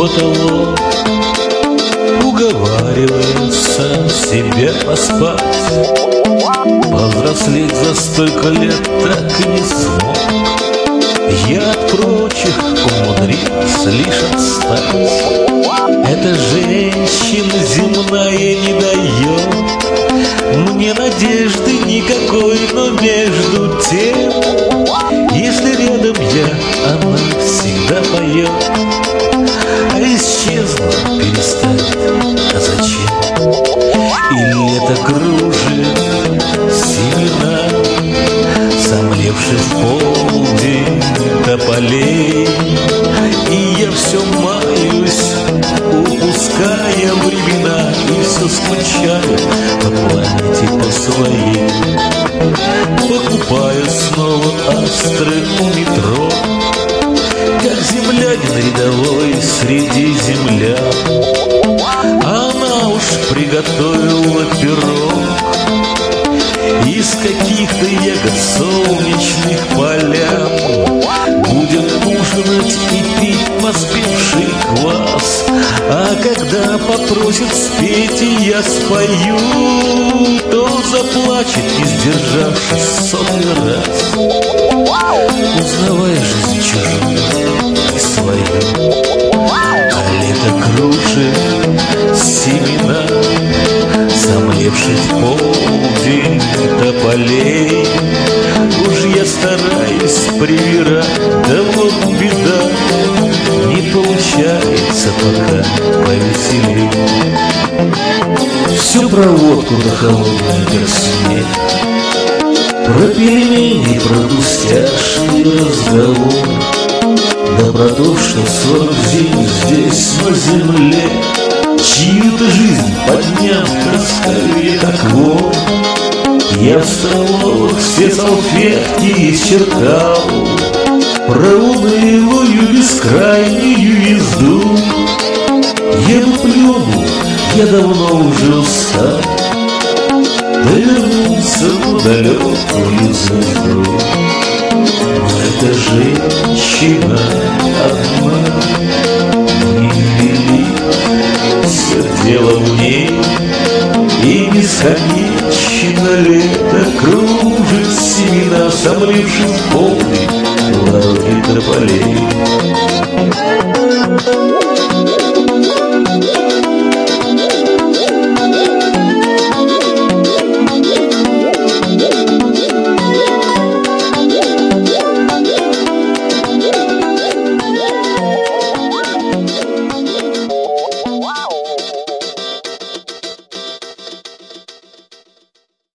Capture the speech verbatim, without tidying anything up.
потолок, уговаривая сам себя поспать. Повзрослеть за столько лет так и не смог. Я от прочих умудрился лишь отстать. Эта женщина земная не дает мне надежды никакой, но между тем, если рядом я, она всегда поет. А исчезла, перестанет, а зачем? И лето кружит семена, сомлевший в полдень тополей. И я все маюсь, упуская времена, и все скучаю по планете по своей. Покупаю снова астры у метро, как землянин рядовой среди землян. Она уж приготовила пирог из каких-то ягод солнечных полян. Будем ужинать и пить поспевший квас, а когда попросит спеть и я спою, то заплачет, не сдержавшись сотый раз, узнавая жизнь чужую и свою. А лето кружит семена, сомлевший в полдень тополей. Уж я стараюсь привирать, да вот беда, не получается пока повеселей. Все про водку да холодную, как снег, про пельмени, про пустяшный разговор, да про то, что сорок зим здесь на земле чью-то жизнь подняв таскаю я как вор. Я в столовых все салфетки исчеркал, про унылую бескрайнюю езду я бы плюнул, я давно уже устал, да вернулся в далекую звезду. Но эта женщина одна невелика, все дело в ней, и бесконечно лето кружит семена, сомлившись в полдень у дороги тополей.